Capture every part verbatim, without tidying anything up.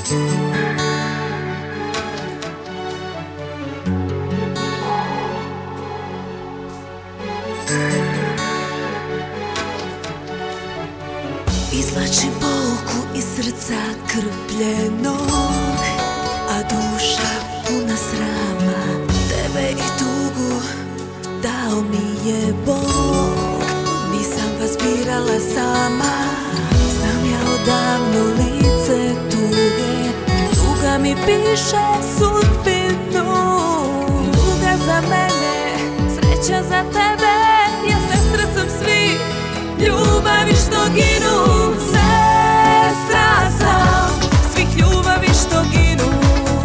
Izvlačim pouku iz srca krpljenog, a duša puna srama. Tebe i tugu dao mi je Bog, nisam vas birala sama. Znam ja odavno lice tuge, tuga mi piše sudbinu. Tuga za mene, sreća za tebe, ja sestra sam svih ljubavi što ginu. Sestra sam svih ljubavi što ginu.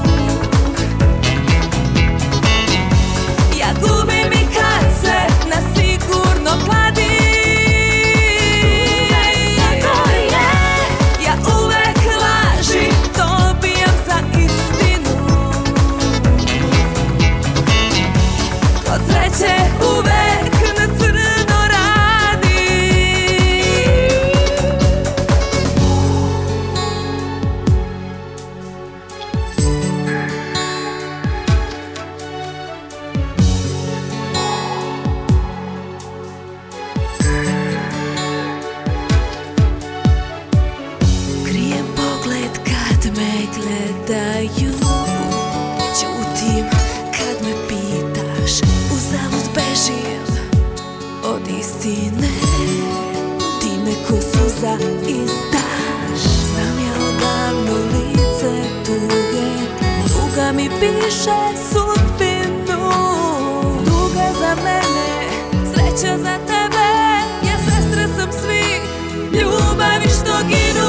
Ja gubim i kad se na sigurno kladi. Tako je, ja uvek laži dobijam za istinu. Kod sreće uvek na crno radi. Krijem pogled kad me gledaju, ćutim kad me pitaš, uzalud bežim od istine. Ti me ko suza izdaš. Znam ja odavno lice tuge, tuga mi piše sudbinu. Tuga za mene, sreća za tebe, ja sestra sam svih ljubavi što ginu.